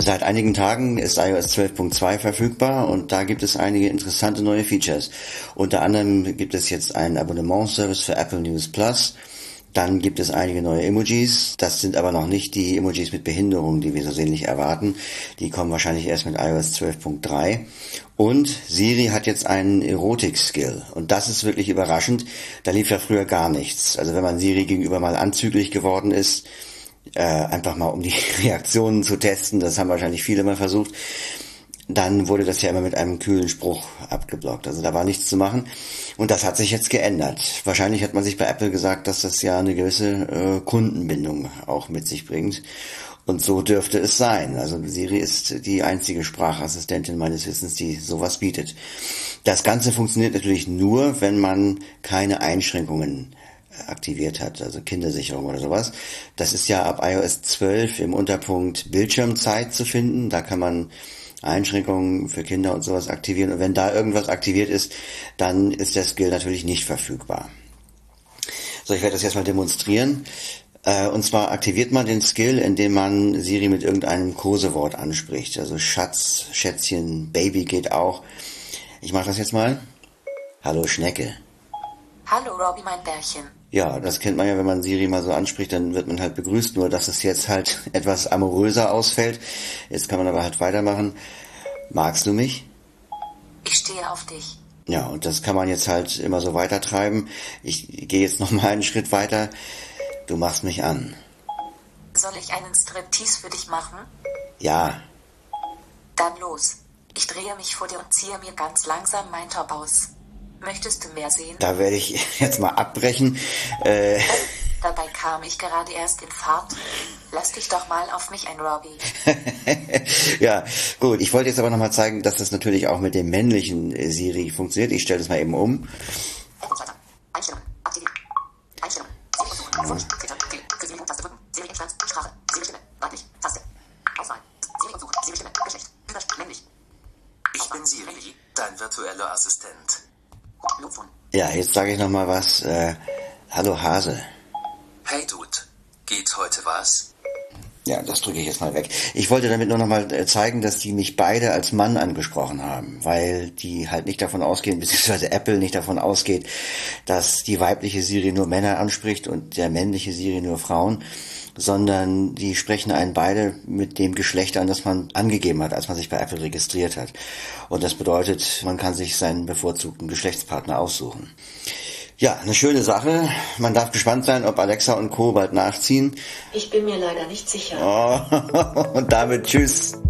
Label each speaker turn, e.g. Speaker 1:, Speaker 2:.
Speaker 1: Seit einigen Tagen ist iOS 12.2 verfügbar und da gibt es einige interessante neue Features. Unter anderem gibt es jetzt einen Abonnementservice für Apple News Plus. Dann gibt es einige neue Emojis. Das sind aber noch nicht die Emojis mit Behinderung, die wir so sehnlich erwarten. Die kommen wahrscheinlich erst mit iOS 12.3. Und Siri hat jetzt einen Erotik-Skill. Und das ist wirklich überraschend. Da lief ja früher gar nichts. Also wenn man Siri gegenüber mal anzüglich geworden ist, einfach mal um die Reaktionen zu testen, das haben wahrscheinlich viele mal versucht, dann wurde das ja immer mit einem kühlen Spruch abgeblockt. Also da war nichts zu machen. Und das hat sich jetzt geändert. Wahrscheinlich hat man sich bei Apple gesagt, dass das ja eine gewisse Kundenbindung auch mit sich bringt. Und so dürfte es sein. Also Siri ist die einzige Sprachassistentin meines Wissens, die sowas bietet. Das Ganze funktioniert natürlich nur, wenn man keine Einschränkungen aktiviert hat, also Kindersicherung oder sowas. Das ist ja ab iOS 12 im Unterpunkt Bildschirmzeit zu finden. Da kann man Einschränkungen für Kinder und sowas aktivieren. Und wenn da irgendwas aktiviert ist, dann ist der Skill natürlich nicht verfügbar. So, ich werde das jetzt mal demonstrieren. Und zwar aktiviert man den Skill, indem man Siri mit irgendeinem Kosewort anspricht. Also Schatz, Schätzchen, Baby geht auch. Ich mache das jetzt mal. Hallo Schnecke.
Speaker 2: Hallo Robby, mein Bärchen.
Speaker 1: Ja, das kennt man ja, wenn man Siri mal so anspricht, dann wird man halt begrüßt, nur dass es jetzt halt etwas amoröser ausfällt. Jetzt kann man aber halt weitermachen. Magst du mich?
Speaker 2: Ich stehe auf dich.
Speaker 1: Ja, und das kann man jetzt halt immer so weitertreiben. Ich gehe jetzt noch mal einen Schritt weiter. Du machst mich an.
Speaker 2: Soll ich einen Striptease für dich machen?
Speaker 1: Ja.
Speaker 2: Dann los. Ich drehe mich vor dir und ziehe mir ganz langsam mein Top aus. Möchtest du mehr sehen?
Speaker 1: Da werde ich jetzt mal abbrechen.
Speaker 2: Dabei kam ich gerade erst in Fahrt. Lass dich doch mal auf mich ein, Robby.
Speaker 1: Ja, gut. Ich wollte jetzt aber noch mal zeigen, dass das natürlich auch mit dem männlichen Siri funktioniert. Ich stelle das mal eben um.
Speaker 2: Einstellung. Aktivieren. Einstellung. Siri suchen. Für Siri Taste drücken. Siri Instanz. Sprache. Siri Stimme. Weiblich. Taste. Auswahl. Siri und suchen. Siri Stimme. Geschlecht. Männlich.
Speaker 3: Ich bin Siri, dein virtueller Assistent.
Speaker 1: Ja, jetzt sage ich noch mal was. Hallo Hase.
Speaker 3: Hey Dude, geht heute was?
Speaker 1: Ja, das drücke ich jetzt mal weg. Ich wollte damit nur noch mal zeigen, dass die mich beide als Mann angesprochen haben, weil die halt nicht davon ausgehen, beziehungsweise Apple nicht davon ausgeht, dass die weibliche Siri nur Männer anspricht und der männliche Siri nur Frauen, sondern die sprechen einen beide mit dem Geschlecht an, das man angegeben hat, als man sich bei Apple registriert hat. Und das bedeutet, man kann sich seinen bevorzugten Geschlechtspartner aussuchen. Ja, eine schöne Sache. Man darf gespannt sein, ob Alexa und Co. bald nachziehen.
Speaker 2: Ich bin mir leider nicht sicher.
Speaker 1: Oh, und damit tschüss.